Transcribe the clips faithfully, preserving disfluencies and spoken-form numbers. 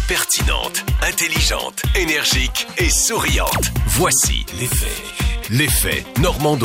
Pertinente, intelligente, énergique et souriante. Voici l'effet. L'effet Normando.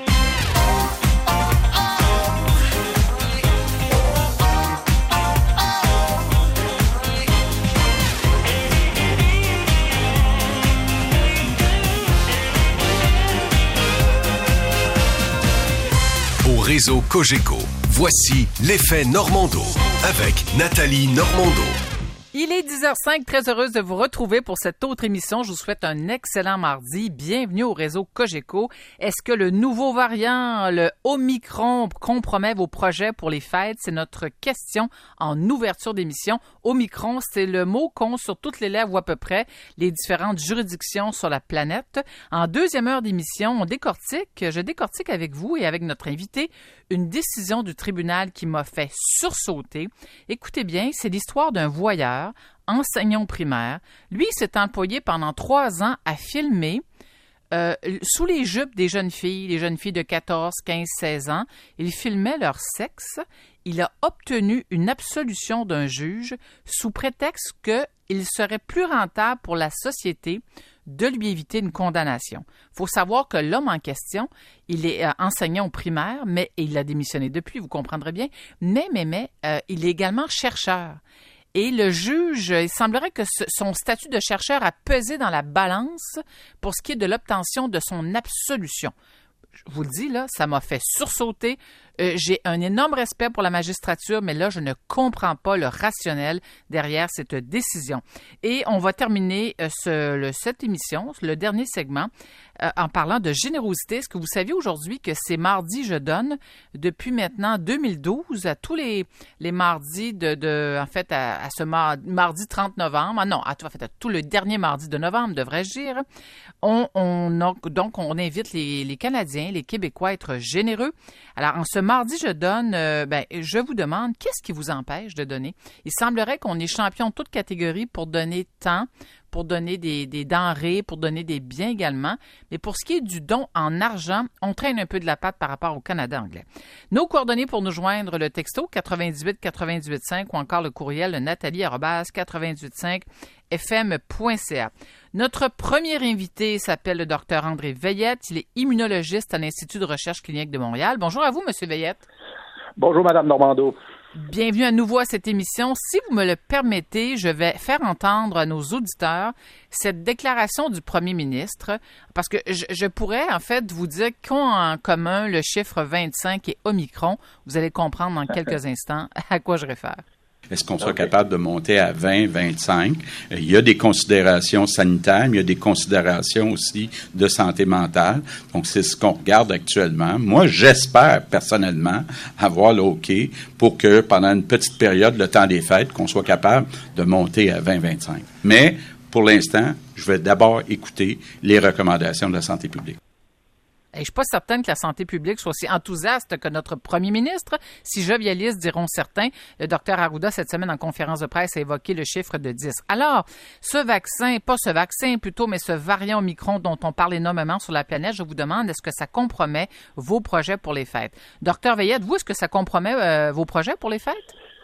Au réseau Cogeco, voici l'effet Normando avec Nathalie Normando. Il est dix heures cinq, très heureuse de vous retrouver pour cette autre émission. Je vous souhaite un excellent mardi. Bienvenue au réseau Cogeco. Est-ce que le nouveau variant, le Omicron, compromet vos projets pour les fêtes? C'est notre question en ouverture d'émission. Omicron, c'est le mot qu'ont sur toutes les lèvres ou à peu près les différentes juridictions sur la planète. En deuxième heure d'émission, on décortique, je décortique avec vous et avec notre invité une décision du tribunal qui m'a fait sursauter. Écoutez bien, c'est l'histoire d'un voyeur, enseignant primaire. Lui, il s'est employé pendant trois ans à filmer euh, sous les jupes des jeunes filles, les jeunes filles de quatorze, quinze, seize ans. Il filmait leur sexe. Il a obtenu une absolution d'un juge sous prétexte qu'il serait plus rentable pour la société de lui éviter une condamnation. Il faut savoir que l'homme en question, il est euh, enseignant au primaire, mais il a démissionné depuis, vous comprendrez bien, mais, mais, mais, euh, il est également chercheur. Et le juge, il semblerait que ce, son statut de chercheur a pesé dans la balance pour ce qui est de l'obtention de son absolution. Je vous le dis, là, ça m'a fait sursauter. Euh, j'ai un énorme respect pour la magistrature, mais là, je ne comprends pas le rationnel derrière cette décision. Et on va terminer euh, ce, le, cette émission, le dernier segment, euh, en parlant de générosité. Est-ce que vous saviez aujourd'hui que c'est mardi, je donne, depuis maintenant deux mille douze, à tous les, les mardis de, de, en fait, à, à ce mar, mardi trente novembre, ah non, à, en fait, à tout le dernier mardi de novembre, devrais-je dire, on, on a, donc, on invite les, les Canadiens, les Québécois à être généreux. Alors, en ce mardi, je donne, euh, ben, je vous demande, qu'est-ce qui vous empêche de donner? Il semblerait qu'on est champion de toute catégorie pour donner temps, pour donner des, des denrées, pour donner des biens également. Mais pour ce qui est du don en argent, on traîne un peu de la patte par rapport au Canada anglais. Nos coordonnées pour nous joindre, le texto quatre-vingt-dix-huit quatre-vingt-dix-huit cinq ou encore le courriel nathalie arobase quatre-vingt-dix-huit cinq f m point c a. Notre premier invité s'appelle le docteur André Veillette. Il est immunologiste à l'Institut de recherche clinique de Montréal. Bonjour à vous, M. Veillette. Bonjour, Mme Normando. Bienvenue à nouveau à cette émission. Si vous me le permettez, je vais faire entendre à nos auditeurs cette déclaration du premier ministre, parce que je, je pourrais en fait vous dire qu'ont en commun le chiffre vingt-cinq et Omicron. Vous allez comprendre dans quelques instants à quoi je réfère. Est-ce qu'on sera okay. capable de monter à vingt, vingt-cinq? Il y a des considérations sanitaires, mais il y a des considérations aussi de santé mentale. Donc, c'est ce qu'on regarde actuellement. Moi, j'espère personnellement avoir le OK pour que pendant une petite période, le temps des fêtes, qu'on soit capable de monter à vingt, vingt-cinq. Mais, pour l'instant, je vais d'abord écouter les recommandations de la santé publique. Je ne suis pas certaine que la santé publique soit aussi enthousiaste que notre premier ministre. Si jovialistes, diront certains. Le docteur Arruda, cette semaine, en conférence de presse, a évoqué le chiffre de dix. Alors, ce vaccin, pas ce vaccin plutôt, mais ce variant Omicron dont on parle énormément sur la planète, je vous demande, est-ce que ça compromet vos projets pour les fêtes? Docteur Veillette, vous, est-ce que ça compromet euh, vos projets pour les fêtes?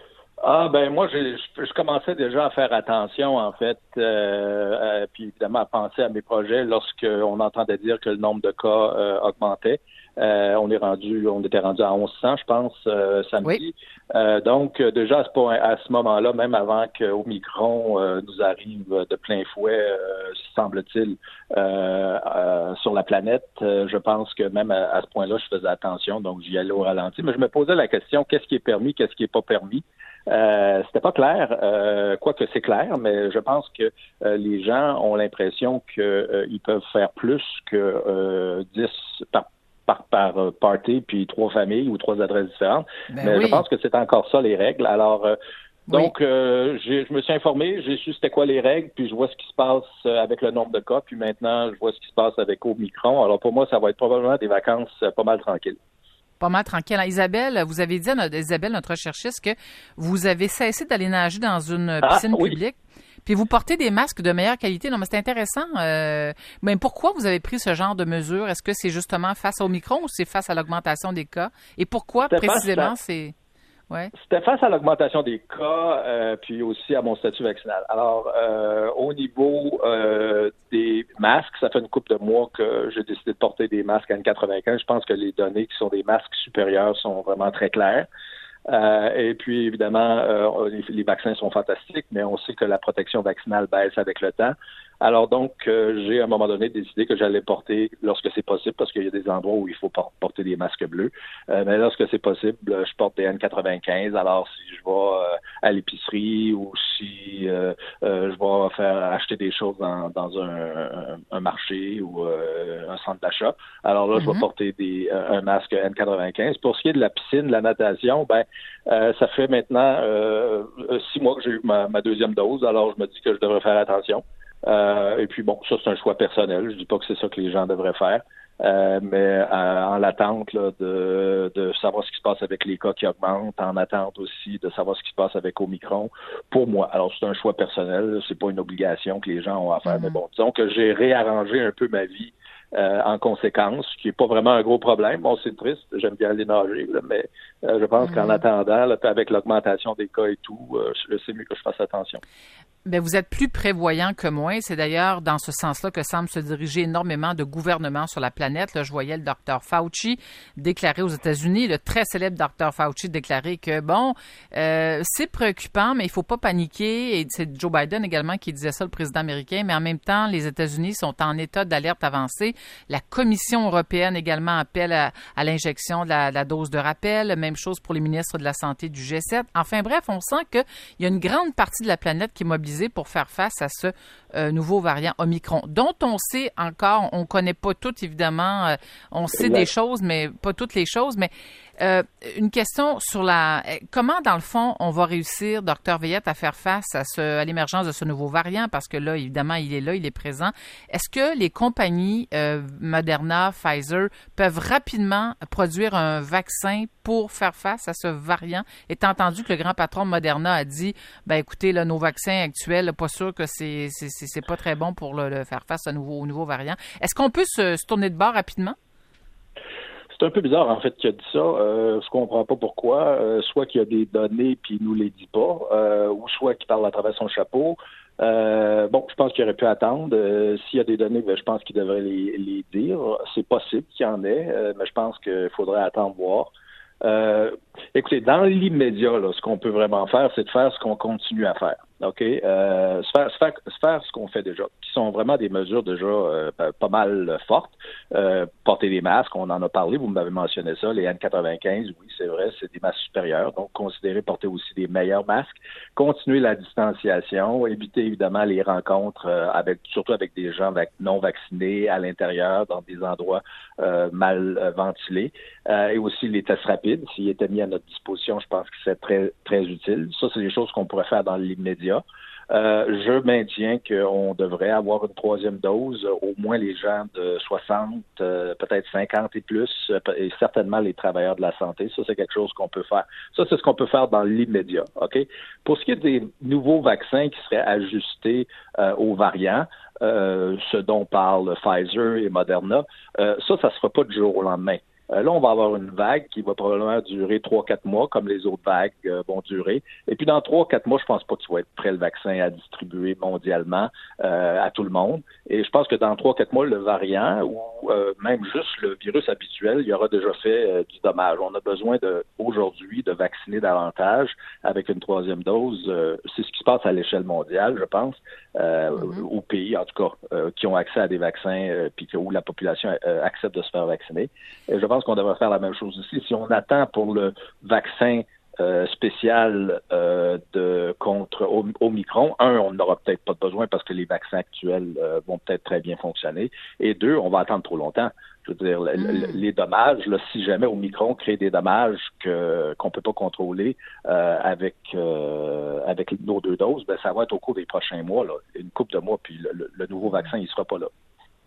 Ah ben moi je, je, je commençais déjà à faire attention en fait, euh, euh, puis évidemment à penser à mes projets lorsqu'on entendait dire que le nombre de cas euh, augmentait. Euh, on est rendu, on était rendu à onze cents, je pense, euh, samedi. Oui. Euh, donc déjà à ce point, à ce moment-là, même avant que Omicron euh, nous arrive de plein fouet, euh, semble-t-il, euh, euh, sur la planète, euh, je pense que même à, à ce point-là, je faisais attention, donc j'y allais au ralenti. Mais je me posais la question, qu'est-ce qui est permis, qu'est-ce qui est pas permis? Euh, c'était pas clair, euh, quoique c'est clair, mais je pense que euh, les gens ont l'impression qu'ils euh, peuvent faire plus que euh, dix par, par, par party, puis trois familles ou trois adresses différentes. Ben mais oui. Je pense que c'est encore ça les règles. Alors euh, donc oui. euh, j'ai, je me suis informé, j'ai su c'était quoi les règles, puis je vois ce qui se passe avec le nombre de cas, puis maintenant je vois ce qui se passe avec Omicron. Alors pour moi, ça va être probablement des vacances pas mal tranquilles. Pas mal tranquille. Alors, Isabelle, vous avez dit à notre, Isabelle, notre recherchiste, que vous avez cessé d'aller nager dans une piscine ah, oui. publique, puis vous portez des masques de meilleure qualité. Non, mais c'est intéressant. Euh, mais pourquoi vous avez pris ce genre de mesures? Est-ce que c'est justement face au Omicron ou c'est face à l'augmentation des cas? Et pourquoi, c'est précisément, c'est... Ouais. C'était face à l'augmentation des cas, euh, puis aussi à mon statut vaccinal. Alors, euh, au niveau euh, des masques, ça fait une couple de mois que j'ai décidé de porter des masques à N quatre-vingt-quinze. Je pense que les données qui sont des masques supérieurs sont vraiment très claires. Euh, et puis, évidemment, euh, les, les vaccins sont fantastiques, mais on sait que la protection vaccinale baisse avec le temps. Alors donc, euh, j'ai à un moment donné décidé que j'allais porter, lorsque c'est possible, parce qu'il y a des endroits où il faut porter des masques bleus, euh, mais lorsque c'est possible, je porte des N quatre-vingt-quinze. Alors, si je vais euh, à l'épicerie ou si euh, euh, je vais faire acheter des choses dans, dans un, un marché ou euh, un centre d'achat, alors là, mm-hmm. je vais porter des, un masque N quatre-vingt-quinze. Pour ce qui est de la piscine, de la natation, ben euh, ça fait maintenant euh, six mois que j'ai eu ma, ma deuxième dose, alors je me dis que je devrais faire attention. Euh, et puis bon, ça c'est un choix personnel. Je dis pas que c'est ça que les gens devraient faire, euh, mais euh, en l'attente là, de, de savoir ce qui se passe avec les cas qui augmentent, en attente aussi de savoir ce qui se passe avec Omicron. Pour moi, alors c'est un choix personnel, c'est pas une obligation que les gens ont à faire, mm-hmm. mais bon, disons que j'ai réarrangé un peu ma vie. Euh, en conséquence, ce qui n'est pas vraiment un gros problème. Bon, c'est triste, j'aime bien aller nager, là, mais euh, je pense mmh. qu'en attendant, là, avec l'augmentation des cas et tout, euh, c'est mieux que je fasse attention. Bien, vous êtes plus prévoyant que moi. C'est d'ailleurs dans ce sens-là que semble se diriger énormément de gouvernements sur la planète. Là, je voyais le docteur Fauci déclarer aux États-Unis, le très célèbre docteur Fauci déclarer que, bon, euh, c'est préoccupant, mais il faut pas paniquer. Et c'est Joe Biden également qui disait ça, le président américain. Mais en même temps, les États-Unis sont en état d'alerte avancée. La Commission européenne également appelle à, à l'injection de la, de la dose de rappel. Même chose pour les ministres de la Santé du G sept. Enfin bref, on sent qu'il y a une grande partie de la planète qui est mobilisée pour faire face à ce euh, nouveau variant Omicron, dont on sait encore, on ne connaît pas tout, évidemment. Euh, on sait exact. Des choses, mais pas toutes les choses. Mais euh, une question sur la... Comment, dans le fond, on va réussir, docteur Veillette, à faire face à, ce, à l'émergence de ce nouveau variant? Parce que là, évidemment, il est là, il est présent. Est-ce que les compagnies euh, Moderna, Pfizer peuvent rapidement produire un vaccin pour faire face à ce variant? Étant entendu que le grand patron de Moderna a dit, ben écoutez, là, nos vaccins actuels, pas sûr que c'est, c'est, c'est, c'est pas très bon pour le, le faire face à nouveau, au nouveau variant. Est-ce qu'on peut se, se tourner de bord rapidement? C'est un peu bizarre, en fait, qu'il a dit ça. Euh, je comprends pas pourquoi. Euh, soit qu'il y a des données puis il nous les dit pas, euh, ou soit qu'il parle à travers son chapeau. Euh, bon, je pense qu'il aurait pu attendre. Euh, s'il y a des données, ben, je pense qu'il devrait les, les dire. C'est possible qu'il y en ait, euh, mais je pense qu'il faudrait attendre voir. Euh, écoutez, dans l'immédiat, là, ce qu'on peut vraiment faire, c'est de faire ce qu'on continue à faire. OK? Euh, se, faire, se, faire, se faire ce qu'on fait déjà, qui sont vraiment des mesures déjà euh, pas mal fortes. Euh, porter des masques, on en a parlé, vous m'avez mentionné ça, les N quatre-vingt-quinze, oui, c'est vrai, c'est des masques supérieurs, donc considérez porter aussi des meilleurs masques. Continuer la distanciation, éviter évidemment les rencontres, euh, avec surtout avec des gens vac- non vaccinés à l'intérieur, dans des endroits euh, mal euh, ventilés, euh, et aussi les tests rapides, s'ils étaient mis à notre disposition, je pense que c'est très, très utile. Ça, c'est des choses qu'on pourrait faire dans l'immédiat. Euh, je maintiens qu'on devrait avoir une troisième dose, au moins les gens de soixante, euh, peut-être cinquante et plus, et certainement les travailleurs de la santé. Ça, c'est quelque chose qu'on peut faire. Ça, c'est ce qu'on peut faire dans l'immédiat. OK? Pour ce qui est des nouveaux vaccins qui seraient ajustés euh, aux variants, euh, ce dont parlent Pfizer et Moderna, euh, ça, ça ne se fera pas du jour au lendemain. Euh, là, on va avoir une vague qui va probablement durer trois quatre mois, comme les autres vagues euh, vont durer. Et puis, dans trois quatre mois, je pense pas qu'il va être prêt le vaccin à distribuer mondialement euh, à tout le monde. Et je pense que dans trois quatre mois, le variant ou euh, même juste le virus habituel, il aura déjà fait euh, du dommage. On a besoin de aujourd'hui de vacciner davantage avec une troisième dose. Euh, c'est ce qui se passe à l'échelle mondiale, je pense, euh, mm-hmm. aux pays, en tout cas, euh, qui ont accès à des vaccins euh, puis où la population euh, accepte de se faire vacciner. Et je pense qu'on devrait faire la même chose ici. Si on attend pour le vaccin euh, spécial euh, de contre Omicron, un, on n'aura peut-être pas besoin parce que les vaccins actuels euh, vont peut-être très bien fonctionner. Et deux, on va attendre trop longtemps. Je veux dire, mm. les dommages, là, si jamais Omicron crée des dommages que qu'on peut pas contrôler euh, avec euh, avec nos deux doses, ben ça va être au cours des prochains mois, là, une couple de mois, puis le, le nouveau vaccin, il sera pas là.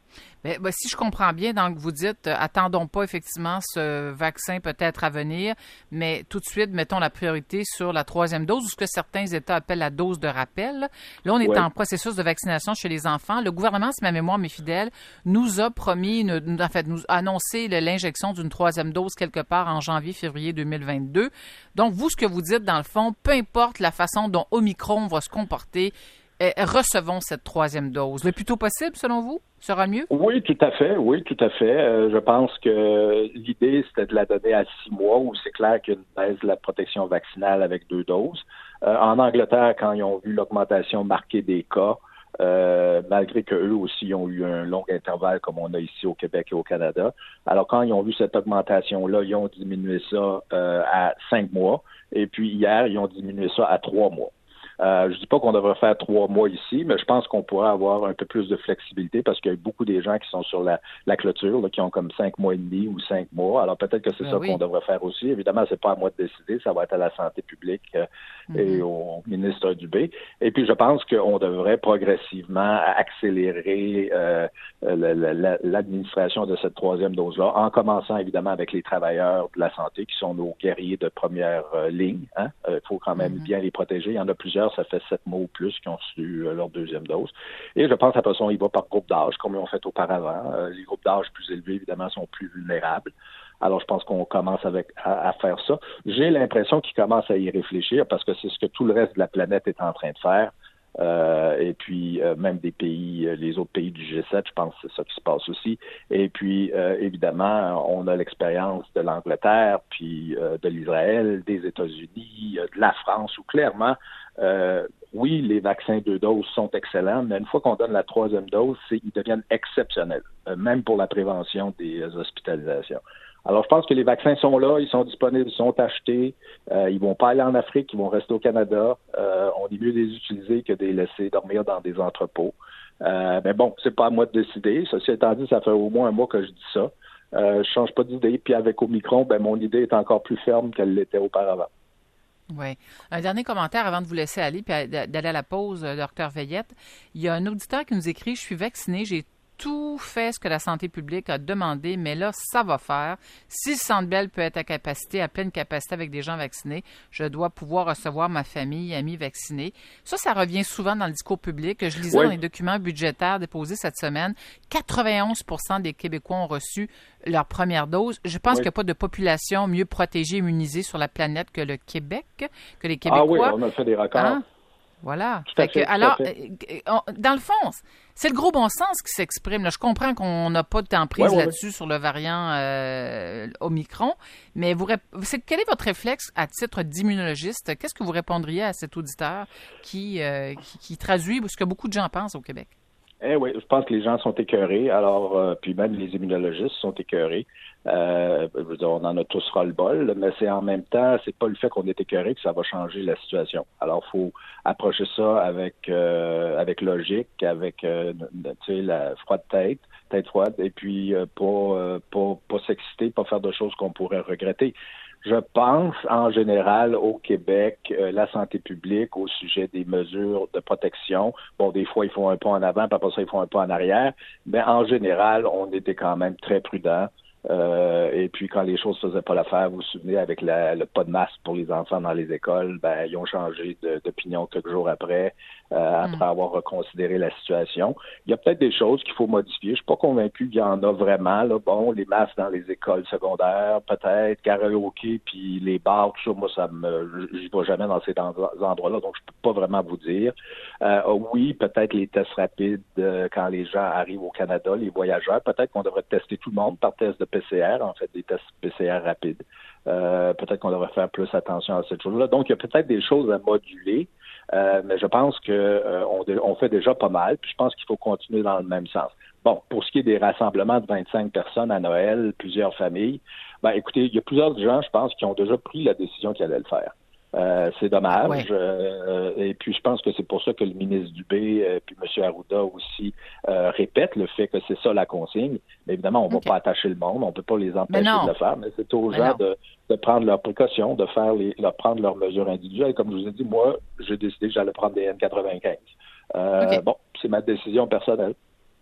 Bien, ben, si je comprends bien, donc vous dites, euh, attendons pas effectivement ce vaccin peut-être à venir, mais tout de suite, mettons la priorité sur la troisième dose, ou ce que certains États appellent la dose de rappel. Là, on est ouais. en processus de vaccination chez les enfants. Le gouvernement, si ma mémoire m'est fidèle, nous a promis, une, en fait, nous a annoncé l'injection d'une troisième dose quelque part en janvier-février deux mille vingt-deux. Donc, vous, ce que vous dites, dans le fond, peu importe la façon dont Omicron va se comporter, eh, recevons cette troisième dose. Le plus tôt possible, selon vous? Sera mieux? Oui, tout à fait. Oui, tout à fait. Euh, je pense que l'idée, c'était de la donner à six mois, où c'est clair qu'il y a une baisse de la protection vaccinale avec deux doses. Euh, en Angleterre, quand ils ont vu l'augmentation marquée des cas, euh, malgré qu'eux aussi ont eu un long intervalle comme on a ici au Québec et au Canada, alors quand ils ont vu cette augmentation-là, ils ont diminué ça euh, à cinq mois. Et puis hier, ils ont diminué ça à trois mois. Euh, je dis pas qu'on devrait faire trois mois ici, mais je pense qu'on pourrait avoir un peu plus de flexibilité parce qu'il y a beaucoup des gens qui sont sur la, la clôture, là, qui ont comme cinq mois et demi ou cinq mois. Alors peut-être que c'est ben ça oui. qu'on devrait faire aussi. Évidemment, c'est pas à moi de décider, ça va être à la santé publique euh, mm-hmm. et au ministre Dubé. Et puis je pense qu'on devrait progressivement accélérer euh, la, la, l'administration de cette troisième dose-là, en commençant évidemment avec les travailleurs de la santé qui sont nos guerriers de première euh, ligne. Hein? Euh, il faut quand même mm-hmm. bien les protéger. Il y en a plusieurs. Ça fait sept mois ou plus qui ont reçu euh, leur deuxième dose. Et je pense, à toute façon, il va par groupe d'âge, comme ils ont fait auparavant. Euh, les groupes d'âge plus élevés, évidemment, sont plus vulnérables. Alors, je pense qu'on commence avec à, à faire ça. J'ai l'impression qu'ils commencent à y réfléchir parce que c'est ce que tout le reste de la planète est en train de faire. Euh, et puis, euh, même des pays, euh, les autres pays du G sept, je pense que c'est ça qui se passe aussi. Et puis, euh, évidemment, on a l'expérience de l'Angleterre, puis euh, de l'Israël, des États-Unis, euh, de la France, où clairement, euh, oui, les vaccins deux doses sont excellents, mais une fois qu'on donne la troisième dose, c'est, ils deviennent exceptionnels, euh, même pour la prévention des euh, hospitalisations. Alors, je pense que les vaccins sont là, ils sont disponibles, ils sont achetés. Euh, ils vont pas aller en Afrique, ils vont rester au Canada. Euh, on est mieux de les utiliser que de les laisser dormir dans des entrepôts. Euh, mais bon, c'est pas à moi de décider. Ceci étant dit, ça fait au moins un mois que je dis ça. Euh, je change pas d'idée. Puis avec Omicron, ben mon idée est encore plus ferme qu'elle l'était auparavant. Oui. Un dernier commentaire avant de vous laisser aller puis d'aller à la pause, docteur Veillette. Il y a un auditeur qui nous écrit « Je suis vacciné, j'ai tout fait ce que la santé publique a demandé, mais là, ça va faire. Si le Centre Bell peut être à capacité, à pleine capacité avec des gens vaccinés, je dois pouvoir recevoir ma famille, amis vaccinés. » Ça, ça revient souvent dans le discours public. Je lisais oui. dans les documents budgétaires déposés cette semaine, quatre-vingt-onze pour cent des Québécois ont reçu leur première dose. Je pense oui. qu'il n'y a pas de population mieux protégée, immunisée sur la planète que le Québec, que les Québécois. Ah oui, on a fait des records. Hein? Voilà. Tout à fait, que, tout alors, à fait. On, dans le fond, c'est le gros bon sens qui s'exprime. Là, je comprends qu'on n'a pas de temps prise ouais, ouais, là-dessus ouais. sur le variant euh, Omicron, mais vous, c'est, quel est votre réflexe à titre d'immunologiste? Qu'est-ce que vous répondriez à cet auditeur qui, euh, qui, qui traduit ce que beaucoup de gens pensent au Québec? Eh oui, je pense que les gens sont écœurés. Alors, euh, puis même les immunologistes sont écœurés. Euh, je veux dire, on en a tous ras-le-bol, mais c'est en même temps, c'est pas le fait qu'on est écœuré que ça va changer la situation. Alors, faut approcher ça avec euh, avec logique, avec euh, tu sais la froide tête, tête froide, et puis euh, pas, euh, pas pas s'exciter, pas faire de choses qu'on pourrait regretter. Je pense, en général, au Québec, euh, la santé publique au sujet des mesures de protection. Bon, des fois, ils font un pas en avant, puis après ça, ils font un pas en arrière. Mais en général, on était quand même très prudents. Euh, et puis, quand les choses ne faisaient pas l'affaire, vous vous souvenez, avec la, le pas de masque pour les enfants dans les écoles, ben ils ont changé de, d'opinion quelques jours après, euh, après mmh. avoir reconsidéré la situation. Il y a peut-être des choses qu'il faut modifier. Je suis pas convaincu qu'il y en a vraiment. Là. Bon, les masques dans les écoles secondaires, peut-être, karaoké, puis les bars, tout ça, moi, ça me, j'y vais jamais dans ces endroits-là, donc je peux pas vraiment vous dire. Euh, oui, peut-être les tests rapides euh, quand les gens arrivent au Canada, les voyageurs, peut-être qu'on devrait tester tout le monde par test de P C R, en fait, des tests P C R rapides. Euh, peut-être qu'on devrait faire plus attention à cette chose-là. Donc, il y a peut-être des choses à moduler, euh, mais je pense que euh, on, on fait déjà pas mal, puis je pense qu'il faut continuer dans le même sens. Bon, pour ce qui est des rassemblements de vingt-cinq personnes à Noël, plusieurs familles, ben écoutez, il y a plusieurs gens, je pense, qui ont déjà pris la décision qu'ils allaient le faire. Euh, c'est dommage. Ouais. Euh, et puis, je pense que c'est pour ça que le ministre Dubé et puis M. Arruda aussi euh, répètent le fait que c'est ça la consigne. Mais évidemment, on ne okay. va pas attacher le monde, on ne peut pas les empêcher de le faire, mais c'est aux mais gens de, de prendre leurs précautions, de faire les, de prendre leurs mesures individuelles. Comme je vous ai dit, moi, j'ai décidé que j'allais prendre des N quatre-vingt-quinze. Euh, okay. Bon, c'est ma décision personnelle.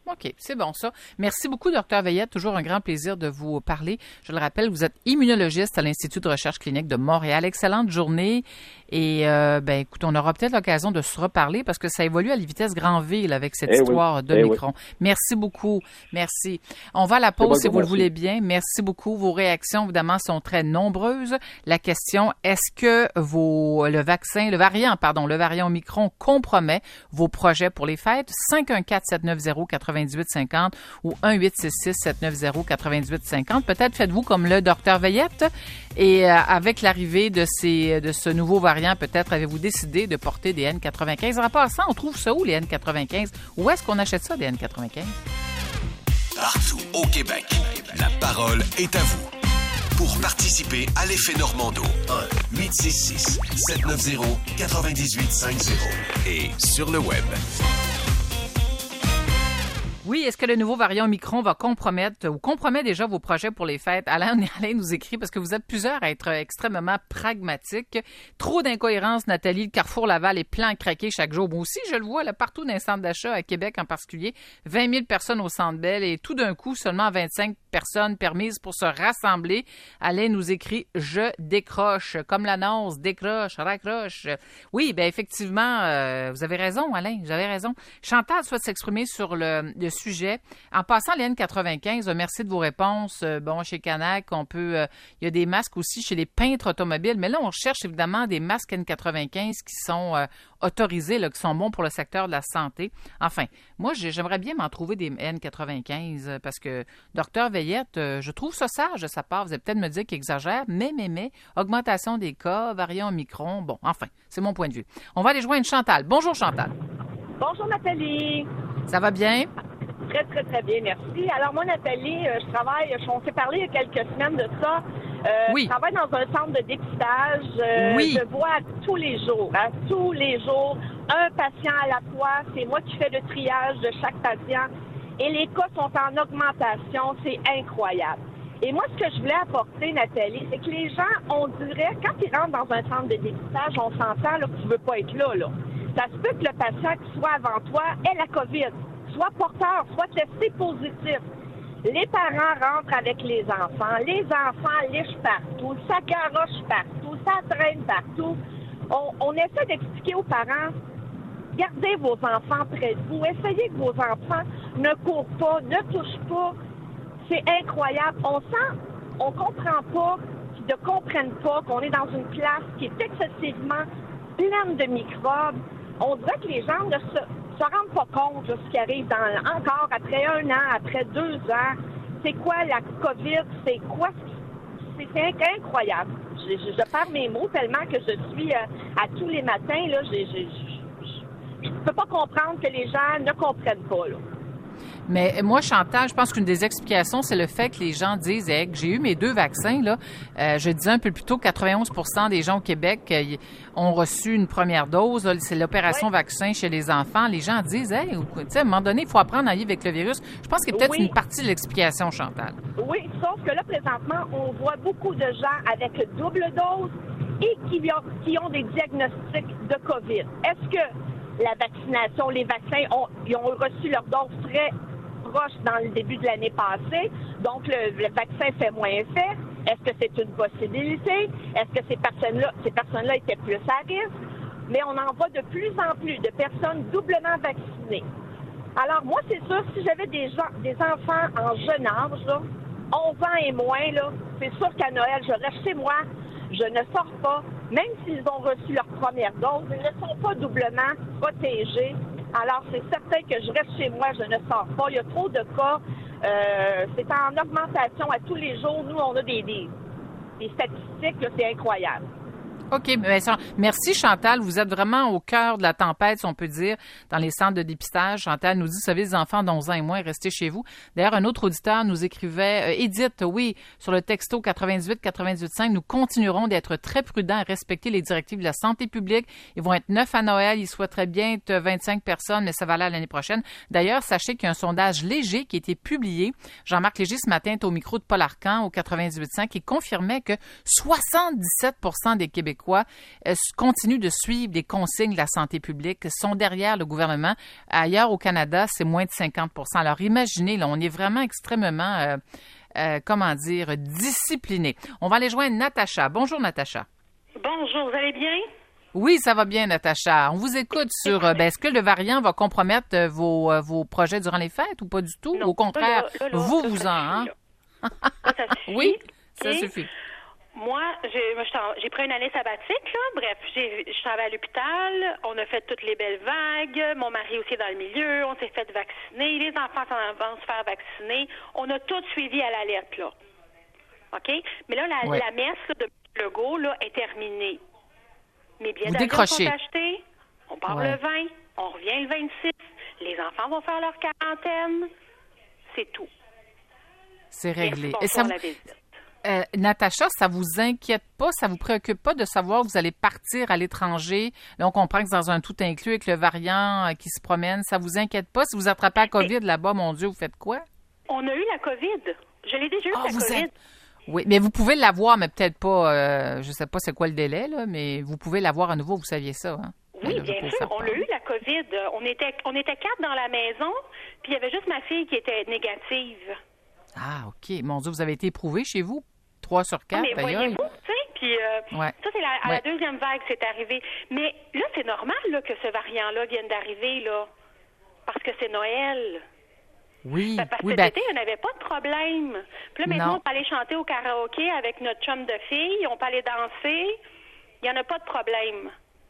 OK, c'est bon ça. Merci beaucoup, docteur Veillette. Toujours un grand plaisir de vous parler. Je le rappelle, vous êtes immunologiste à l'Institut de recherche clinique de Montréal. Excellente journée. Et, euh, ben, écoute, on aura peut-être l'occasion de se reparler parce que ça évolue à la vitesse grand V là, avec cette eh histoire oui, de eh Micron. Oui. Merci beaucoup. Merci. On va à la pause bon, si vous merci. le voulez bien. Merci beaucoup. Vos réactions, évidemment, sont très nombreuses. La question, est-ce que vos, le vaccin, le variant, pardon, le variant Micron compromet vos projets pour les fêtes? cinq un quatre, sept neuf zéro, quatre-vingt-dix-huit cinquante ou un huit six six, sept neuf zéro, quatre-vingt-dix-huit cinquante. Peut-être faites-vous comme le docteur Veillette et euh, avec l'arrivée de ces de ce nouveau variant, peut-être avez-vous décidé de porter des N quatre-vingt-quinze. En passant, on trouve ça où, les N quatre-vingt-quinze? Où est-ce qu'on achète ça, des N quatre-vingt-quinze? Partout au Québec, la parole est à vous. Pour participer à l'effet Normando, un huit six six, sept neuf zéro, quatre-vingt-dix-huit cinquante et sur le web. Oui, est-ce que le nouveau variant Micron va compromettre ou compromet déjà vos projets pour les fêtes? Alain, Alain nous écrit parce que vous êtes plusieurs à être extrêmement pragmatiques. Trop d'incohérences, Nathalie. Le Carrefour Laval est plein à craquer chaque jour. Moi aussi, je le vois là, partout dans les centres d'achat, à Québec en particulier. vingt mille personnes au Centre Bell et tout d'un coup, seulement vingt-cinq personnes permises pour se rassembler. Alain nous écrit « Je décroche », comme l'annonce « Décroche, raccroche ». Oui, bien effectivement, euh, vous avez raison, Alain, vous avez raison. Chantal souhaite s'exprimer sur le, le sujet. En passant les N quatre-vingt-quinze, euh, merci de vos réponses. Euh, bon, chez Canac, on peut... Euh, il y a des masques aussi chez les peintres automobiles, mais là, on cherche évidemment des masques N quatre-vingt-quinze qui sont euh, autorisés, là, qui sont bons pour le secteur de la santé. Enfin, moi, j'aimerais bien m'en trouver des N quatre-vingt-quinze parce que docteur Veillette, euh, je trouve ça sage de sa part. Vous allez peut-être me dire qu'il exagère, mais, mais, mais, augmentation des cas, variant Omicron, bon, enfin, c'est mon point de vue. On va aller joindre Chantal. Bonjour, Chantal. Bonjour, Nathalie. Ça va bien? Très, très, très bien, merci. Alors, moi, Nathalie, euh, je travaille, on s'est parlé il y a quelques semaines de ça. Euh, oui. Je travaille dans un centre de dépistage. Euh, oui. Je vois tous les jours, hein, tous les jours, un patient à la fois. C'est moi qui fais le triage de chaque patient. Et les cas sont en augmentation. C'est incroyable. Et moi, ce que je voulais apporter, Nathalie, c'est que les gens, on dirait, quand ils rentrent dans un centre de dépistage, on s'entend là, que tu veux pas être là, là. Ça se peut que le patient qui soit avant toi ait la COVID, soit porteur, soit testé positif. Les parents rentrent avec les enfants. Les enfants lichent partout. Ça garoche partout. Ça traîne partout. On, on essaie d'expliquer aux parents, gardez vos enfants près de vous. Essayez que vos enfants ne courent pas, ne touchent pas. C'est incroyable. On sent, on comprend pas, qu'ils ne comprennent pas qu'on est dans une classe qui est excessivement pleine de microbes. On dirait que les gens ne se, se rendent pas compte de ce qui arrive dans, encore après un an, après deux ans. C'est quoi la COVID? C'est quoi? C'est, c'est incroyable. Je, je, je perds mes mots tellement que je suis euh, à tous les matins. Là, je ne peux pas comprendre que les gens ne comprennent pas. Là. Mais moi, Chantal, je pense qu'une des explications, c'est le fait que les gens disent hey, que j'ai eu mes deux vaccins. Là, euh, je disais un peu plus tôt, quatre-vingt-onze pour cent des gens au Québec euh, ont reçu une première dose. Là, c'est l'opération oui. vaccin chez les enfants. Les gens disent, hey, tu sais, à un moment donné, il faut apprendre à vivre avec le virus. Je pense qu'il y a peut-être oui. une partie de l'explication, Chantal. Oui, sauf que là, présentement, on voit beaucoup de gens avec double dose et qui ont, qui ont des diagnostics de COVID. Est-ce que la vaccination, les vaccins, ont, ils ont reçu leur dose très proche dans le début de l'année passée, donc le, le vaccin fait moins effet. Est-ce que c'est une possibilité? Est-ce que ces personnes-là, ces personnes-là étaient plus à risque? Mais on en voit de plus en plus de personnes doublement vaccinées. Alors moi, c'est sûr, si j'avais des gens, des enfants en jeune âge, là, onze ans et moins, là, c'est sûr qu'à Noël, je reste chez moi, je ne sors pas. Même s'ils ont reçu leur première dose, ils ne sont pas doublement protégés. Alors, c'est certain que je reste chez moi, je ne sors pas. Il y a trop de cas. Euh, c'est en augmentation à tous les jours. Nous, on a des, des, des statistiques, là, c'est incroyable. OK. Merci, Chantal. Vous êtes vraiment au cœur de la tempête, si on peut dire, dans les centres de dépistage. Chantal nous dit, vous savez, les enfants d'onze ans et moins, restez chez vous. D'ailleurs, un autre auditeur nous écrivait, euh, Edith, oui, sur le texto quatre-vingt-dix-huit quatre-vingt-dix-huit cinq, nous continuerons d'être très prudents à respecter les directives de la santé publique. Ils vont être neuf à Noël. Ils souhaiteraient bien être vingt-cinq personnes, mais ça va aller à l'année prochaine. D'ailleurs, sachez qu'il y a un sondage léger qui a été publié. Jean-Marc Léger, ce matin, est au micro de Paul Arcan, au quatre-vingt-dix-huit cinq, qui confirmait que soixante-dix-sept pour cent des Québécois Québécois euh, continuent de suivre les consignes de la santé publique, sont derrière le gouvernement. Ailleurs au Canada, c'est moins de cinquante pour cent. Alors imaginez, là, on est vraiment extrêmement, euh, euh, comment dire, discipliné. On va aller joindre Natacha. Bonjour Natacha. Bonjour, vous allez bien? Oui, ça va bien, Natacha. On vous écoute sur, euh, ben, est-ce que le variant va compromettre euh, vos, euh, vos projets durant les fêtes ou pas du tout? Non, au contraire, là, là, là, vous, ça, vous ça en, hein? Là, ça suffit. Oui, ça Et suffit. Moi, j'ai, moi, j'ai pris une année sabbatique, là. Bref, j'ai, je travaille à l'hôpital. On a fait toutes les belles vagues. Mon mari aussi est dans le milieu. On s'est fait vacciner. Les enfants vont se faire vacciner. On a tout suivi à la lettre, là. OK? Mais là, la, ouais. la messe là, de Legault, là, est terminée. Mes billets Vous d'avion décrochez. sont achetés. On part ouais. le vingt. On revient le vingt-six. Les enfants vont faire leur quarantaine. C'est tout. C'est réglé. Merci, Et ça vous... la visite. Euh, Natacha, ça vous inquiète pas, ça vous préoccupe pas de savoir que vous allez partir à l'étranger? Là, on comprend que c'est dans un tout inclus avec le variant euh, qui se promène. Ça vous inquiète pas? Si vous attrapez la COVID là-bas, mon Dieu, vous faites quoi? On a eu la COVID. Je l'ai déjà eu, oh, la vous COVID. Êtes... Oui, mais vous pouvez l'avoir, mais peut-être pas, euh, je sais pas c'est quoi le délai, là, mais vous pouvez l'avoir à nouveau, vous saviez ça, hein? Oui, là, bien sûr, on l'a eu, la COVID. On était, on était quatre dans la maison, puis il y avait juste ma fille qui était négative. Ah, OK. Mon Dieu, vous avez été éprouvé chez vous? Trois sur quatre, mais voyez-vous, tu sais, puis euh, ouais. ça, c'est la, à ouais. la deuxième vague, c'est arrivé. Mais là, c'est normal là, que ce variant-là vienne d'arriver, là, parce que c'est Noël. Oui, ben, parce oui, que ben... cet été, il n'y avait pas de problème. Puis là, maintenant, non. on peut aller chanter au karaoké avec notre chum de fille, on peut aller danser. Il n'y en a pas de problème.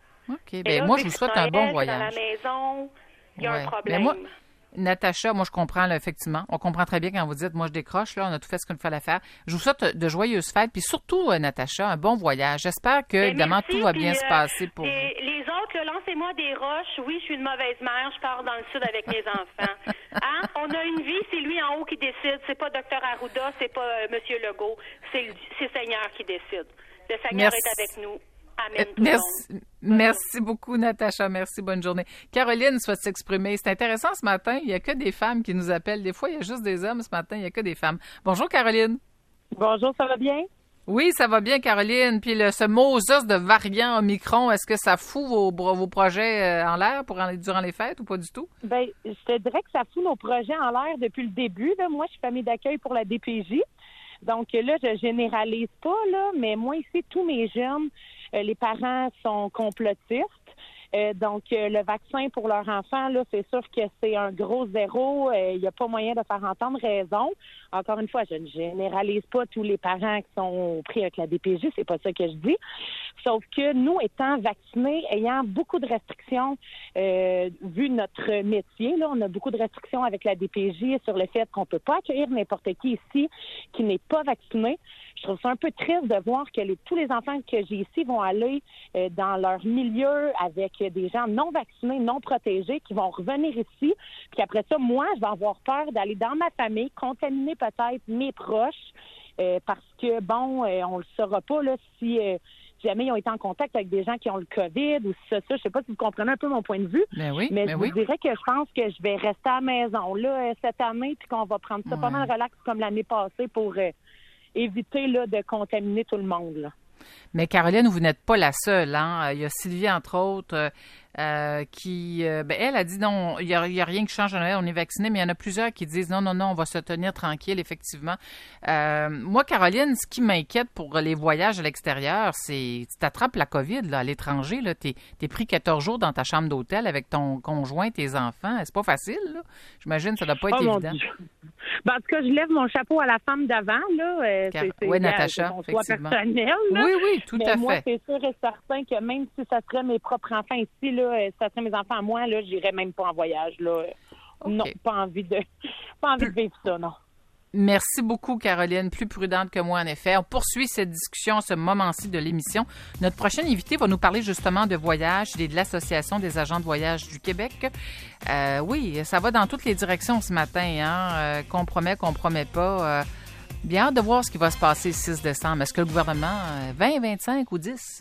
OK. Bien, moi, je vous souhaite un bon voyage. Dans la maison, il y a ouais. un problème. Moi, Natacha, moi, je comprends, là, effectivement. On comprend très bien quand vous dites, moi, je décroche, là, on a tout fait ce qu'il fallait faire. Je vous souhaite de joyeuses fêtes, puis surtout, euh, Natacha, un bon voyage. J'espère que, bien, évidemment, merci, tout va puis, bien euh, se passer pour les, vous. Les autres, là, lancez-moi des roches. Oui, je suis une mauvaise mère, je pars dans le sud avec mes enfants. Hein? On a une vie, c'est lui en haut qui décide. C'est pas docteur Arruda, c'est pas euh, M. Legault. C'est le c'est Seigneur qui décide. Le Seigneur merci. est avec nous. Amen. Tout Merci, le monde. merci beaucoup, Natacha. Merci, bonne journée. Caroline souhaite s'exprimer. C'est intéressant ce matin. Il n'y a que des femmes qui nous appellent. Des fois, il y a juste des hommes. Ce matin, il n'y a que des femmes. Bonjour, Caroline. Bonjour, ça va bien? Oui, ça va bien, Caroline. Puis le, ce Moses de variant Omicron, est-ce que ça fout vos, vos projets en l'air pour en, durant les fêtes ou pas du tout? Bien, je te dirais que ça fout nos projets en l'air depuis le début. Là. Moi, je suis famille d'accueil pour la D P J. Donc là, je généralise pas, là, mais moi, ici, tous mes jeunes, euh, les parents sont complotistes. Euh, donc, euh, le vaccin pour leurs enfants, là, c'est sûr que c'est un gros zéro. Il euh, n'y a pas moyen de faire entendre raison. Encore une fois, je ne généralise pas tous les parents qui sont pris avec la D P J, c'est pas ça que je dis. Sauf que nous, étant vaccinés, ayant beaucoup de restrictions, euh, vu notre métier, là, on a beaucoup de restrictions avec la D P J sur le fait qu'on peut pas accueillir n'importe qui ici qui n'est pas vacciné. Je trouve ça un peu triste de voir que les, tous les enfants que j'ai ici vont aller euh, dans leur milieu avec des gens non vaccinés, non protégés, qui vont revenir ici. Puis après ça, moi, je vais avoir peur d'aller dans ma famille, contaminer peut-être mes proches, euh, parce que, bon, euh, on le saura pas là si... Euh, jamais ils ont été en contact avec des gens qui ont le COVID ou ça, ça. Je sais pas si vous comprenez un peu mon point de vue. Mais oui, mais, mais je oui. vous dirais que je pense que je vais rester à la maison là cette année puis qu'on va prendre ça ouais. pas mal relax comme l'année passée pour euh, éviter là, de contaminer tout le monde. Là. Mais Caroline, vous n'êtes pas la seule. Hein? Il y a Sylvie, entre autres, euh, euh, qui... Euh, ben, elle a dit non, il n'y a, a rien qui change à Noël, on est vacciné, mais il y en a plusieurs qui disent non, non, non, on va se tenir tranquille, effectivement. Euh, moi, Caroline, ce qui m'inquiète pour les voyages à l'extérieur, c'est tu t'attrapes la COVID là, à l'étranger. Tu es pris quatorze jours dans ta chambre d'hôtel avec ton conjoint, tes enfants. C'est pas facile, là. J'imagine que ça doit pas être oh, évident. Ben, en tout cas, je lève mon chapeau à la femme d'avant. là. Euh, Car... c'est, c'est, oui, Natacha, c'est effectivement. Personnel, là. Oui, oui, tout mais à moi, fait. c'est sûr et certain que même si ça serait mes propres enfants ici, là, si ça serait mes enfants à moi, là, j'irais même pas en voyage. Là. Okay. Non, pas envie de pas envie de vivre ça, non. Merci beaucoup, Caroline. Plus prudente que moi, en effet. On poursuit cette discussion à ce moment-ci de l'émission. Notre prochaine invité va nous parler justement de voyage. Il est de l'Association des agents de voyage du Québec. Euh, oui, ça va dans toutes les directions ce matin. Hein? Euh, qu'on promet, qu'on promet pas. Euh, bien hâte de voir ce qui va se passer le six décembre. Est-ce que le gouvernement, vingt, vingt-cinq ou dix?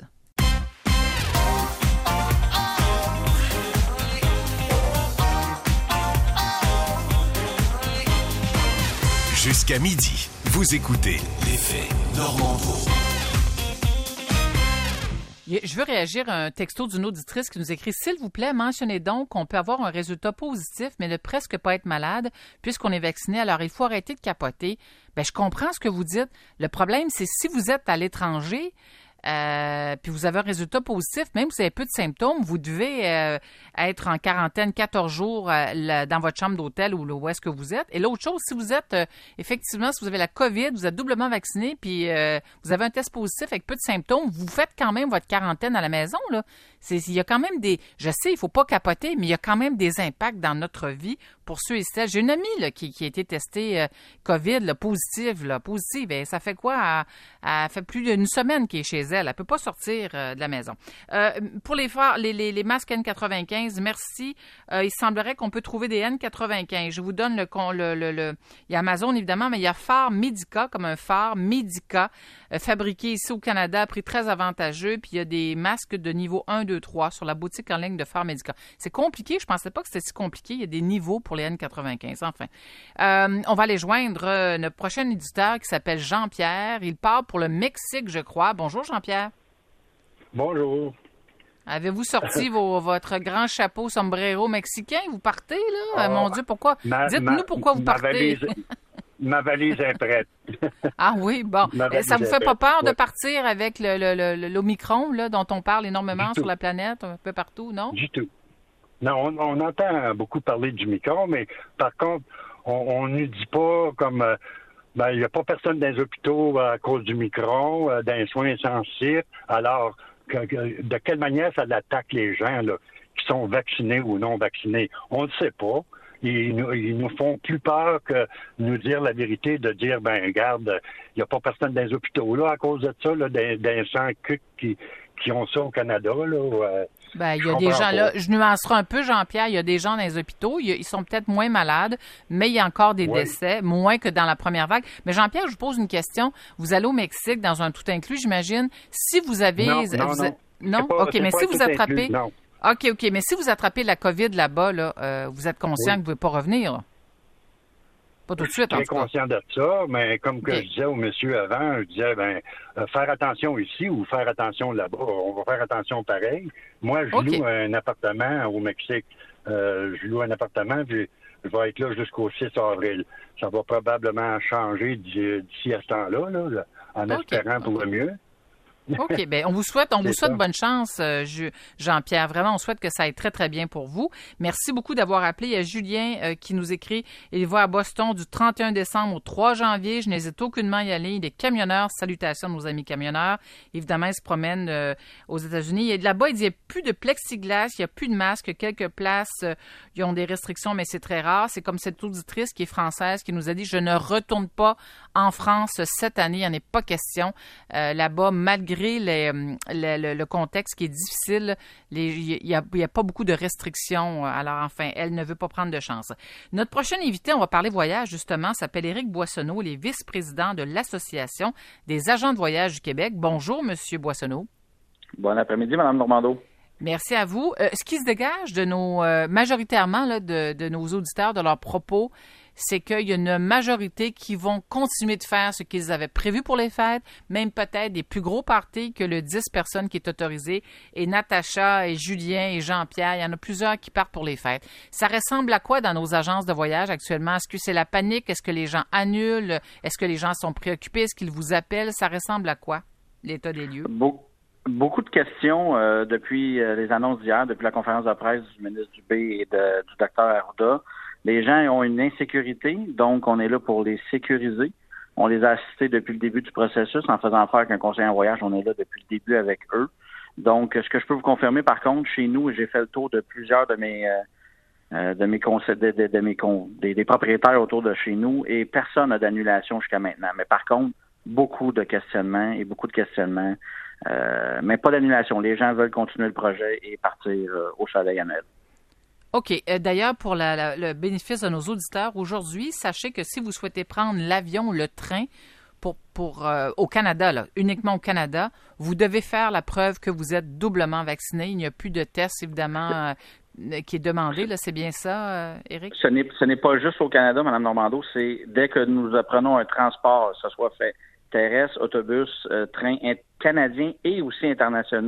Jusqu'à midi, vous écoutez l'effet Normando. Je veux réagir à un texto d'une auditrice qui nous écrit « S'il vous plaît, mentionnez donc qu'on peut avoir un résultat positif, mais ne presque pas être malade, puisqu'on est vacciné. Alors, il faut arrêter de capoter. » Bien, je comprends ce que vous dites. Le problème, c'est si vous êtes à l'étranger, Euh, puis vous avez un résultat positif, même si vous avez peu de symptômes, vous devez euh, être en quarantaine quatorze jours euh, là, dans votre chambre d'hôtel ou là, où est-ce que vous êtes. Et l'autre chose, si vous êtes, euh, effectivement, si vous avez la COVID, vous êtes doublement vacciné, puis euh, vous avez un test positif avec peu de symptômes, vous faites quand même votre quarantaine à la maison, là. C'est, il y a quand même des... Je sais, il faut pas capoter, mais il y a quand même des impacts dans notre vie pour ceux et celles. J'ai une amie là, qui, qui a été testée euh, COVID, là, positive, là, positive. Et ça fait quoi? Elle, elle fait plus d'une semaine qu'elle est chez elle. Elle ne peut pas sortir euh, de la maison. Euh, pour les, les, les, les masques N quatre-vingt-quinze, merci. Euh, il semblerait qu'on peut trouver des N quatre-vingt-quinze. Je vous donne le... le, le, le il y a Amazon, évidemment, mais il y a Phare Medica, comme un phare Medica, euh, fabriqué ici au Canada, à prix très avantageux. Puis il y a des masques de niveau un, deux, trois sur la boutique en ligne de Phare Medica. C'est compliqué. Je ne pensais pas que c'était si compliqué. Il y a des niveaux pour les N quatre-vingt-quinze. Enfin, euh, on va aller joindre euh, notre prochain éditeur qui s'appelle Jean-Pierre. Il part pour le Mexique, je crois. Bonjour, Jean-Pierre. Bonjour. Avez-vous sorti vos, votre grand chapeau sombrero mexicain? Vous partez, là? Oh, mon Dieu, pourquoi? Ma, Dites-nous ma, pourquoi vous ma partez. Valise, ma valise est prête. Ah oui, bon. Ça vous fait pas peur ouais. de partir avec le, le, le, l'Omicron, là, dont on parle énormément du sur tout. la planète, un peu partout, non? Du tout. Non, on, on entend beaucoup parler du Omicron, mais par contre, on ne nous dit pas comme... Euh, ben, il n'y a pas personne dans les hôpitaux à cause du Omicron, euh, dans les soins intensifs. Alors, que, que, de quelle manière ça attaque les gens là, qui sont vaccinés ou non vaccinés? On ne sait pas. Ils nous, ils nous font plus peur que nous dire la vérité, de dire, ben regarde, il n'y a pas personne dans les hôpitaux là à cause de ça, là, dans, dans les cent cucs qui, qui ont ça au Canada. Là, euh, ben, il y a des gens pas. Là, je nuancerai un peu, Jean-Pierre, il y a des gens dans les hôpitaux, il y a, ils sont peut-être moins malades, mais il y a encore des oui. décès, moins que dans la première vague. Mais Jean-Pierre, je vous pose une question. Vous allez au Mexique dans un tout inclus, j'imagine. Si vous avez... Non, non, vous, non. non? Pas, OK, mais si vous attrapez... Inclus, non. OK, OK. Mais si vous attrapez la COVID là-bas, là, euh, vous êtes conscient oui. que vous ne pouvez pas revenir? Là? Pas tout de suite, en tout cas. Je suis très conscient de ça, mais comme que okay. je disais au monsieur avant, je disais, ben, euh, faire attention ici ou faire attention là-bas. On va faire attention pareil. Moi, je okay. loue un appartement au Mexique. Euh, je loue un appartement, puis je vais être là jusqu'au six avril. Ça va probablement changer d'ici à ce temps-là, là, en okay. espérant pour okay. le mieux. OK, bien, on vous souhaite, on vous souhaite ça. bonne chance, euh, Jean-Pierre. Vraiment, on souhaite que ça aille très, très bien pour vous. Merci beaucoup d'avoir appelé. Il y a Julien euh, qui nous écrit. Il va à Boston du trente et un décembre au trois janvier. Je n'hésite aucunement à y aller. Il est camionneur. Salutations à nos amis camionneurs. Évidemment, il se promène euh, aux États-Unis. Et là-bas, il dit qu'il n'y a plus de plexiglas, il n'y a plus de masques. Quelques places, euh, ils ont des restrictions, mais c'est très rare. C'est comme cette auditrice qui est française qui nous a dit « Je ne retourne pas en France cette année. Il n'y en est pas question. Euh, là-bas, malgré Les, les, le, le contexte qui est difficile, il n'y a, a pas beaucoup de restrictions. Alors, enfin, elle ne veut pas prendre de chance. Notre prochain invité, on va parler voyage, justement, s'appelle Éric Boissonneau, il est vice-président de l'Association des agents de voyage du Québec. Bonjour, Monsieur Boissonneau. Bon après-midi, Mme Normando. Merci à vous. Euh, ce qui se dégage de nos, euh, majoritairement, là, de, de nos auditeurs, de leurs propos, c'est qu'il y a une majorité qui vont continuer de faire ce qu'ils avaient prévu pour les fêtes, même peut-être des plus gros parties que le dix personnes qui est autorisé. Et Natacha et Julien et Jean-Pierre, il y en a plusieurs qui partent pour les fêtes. Ça ressemble à quoi dans nos agences de voyage actuellement? Est-ce que c'est la panique? Est-ce que les gens annulent? Est-ce que les gens sont préoccupés? Est-ce qu'ils vous appellent? Ça ressemble à quoi, l'état des lieux? Be- beaucoup de questions euh, depuis euh, les annonces d'hier, depuis la conférence de presse du ministre Dubé et de, du docteur Arruda. Les gens ont une insécurité, donc on est là pour les sécuriser. On les a assistés depuis le début du processus en faisant affaire qu'un conseiller en voyage, on est là depuis le début avec eux. Donc, ce que je peux vous confirmer, par contre, chez nous, j'ai fait le tour de plusieurs de mes euh, de mes conseils, de, de, de mes con, des, des propriétaires autour de chez nous, et personne n'a d'annulation jusqu'à maintenant. Mais par contre, beaucoup de questionnements et beaucoup de questionnements, euh, mais pas d'annulation. Les gens veulent continuer le projet et partir euh, au soleil à Noël. OK. Euh, d'ailleurs, pour la, la, le bénéfice de nos auditeurs, aujourd'hui, sachez que si vous souhaitez prendre l'avion ou le train pour, pour euh, au Canada, là, uniquement au Canada, vous devez faire la preuve que vous êtes doublement vacciné. Il n'y a plus de test, évidemment, euh, qui est demandé. Là, c'est bien ça, euh, Éric? Ce n'est, ce n'est pas juste au Canada, Mme Normando. C'est dès que nous prenons un transport, que ce soit fait terrestre, autobus, euh, train canadien et aussi internationaux,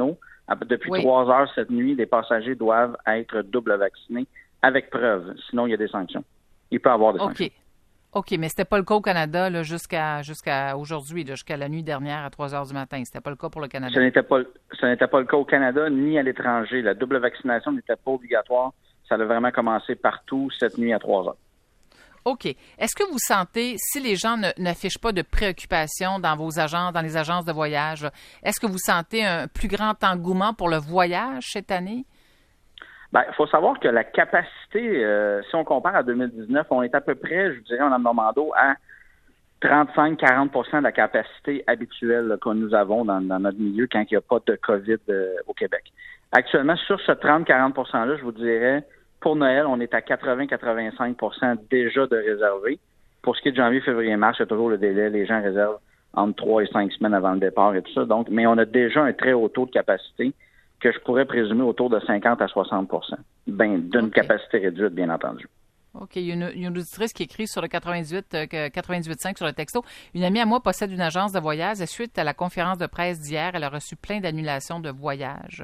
Depuis oui. trois heures cette nuit, les passagers doivent être double vaccinés avec preuve. Sinon, il y a des sanctions. Il peut y avoir des OK. sanctions. OK, mais c'était pas le cas au Canada là, jusqu'à jusqu'à aujourd'hui, là, jusqu'à la nuit dernière à trois heures du matin. C'était pas le cas pour le Canada. Ce n'était pas, ce n'était pas le cas au Canada ni à l'étranger. La double vaccination n'était pas obligatoire. Ça a vraiment commencé partout cette nuit à trois heures. OK. Est-ce que vous sentez, si les gens ne, n'affichent pas de préoccupation dans vos agences, dans les agences de voyage, là, est-ce que vous sentez un plus grand engouement pour le voyage cette année? Ben, il faut savoir que la capacité, euh, si on compare à deux mille dix-neuf, on est à peu près, je dirais, en Normando, à trente-cinq à quarante pour cent de la capacité habituelle là, que nous avons dans, dans notre milieu quand il n'y a pas de COVID euh, au Québec. Actuellement, sur ce trente à quarante pour cent-là, je vous dirais, pour Noël, on est à quatre-vingts à quatre-vingt-cinq pour cent déjà de réservés. Pour ce qui est de janvier, février, mars, il y a toujours le délai. Les gens réservent entre trois et cinq semaines avant le départ et tout ça. Donc, mais on a déjà un très haut taux de capacité que je pourrais présumer autour de cinquante à soixante pour cent. Ben, d'une okay. capacité réduite, bien entendu. OK. Il y a une, il y a une auditrice qui écrit sur le quatre-vingt-dix-huit, euh, quatre-vingt-dix-huit virgule cinq sur le texto. Une amie à moi possède une agence de voyage et suite à la conférence de presse d'hier, elle a reçu plein d'annulations de voyages.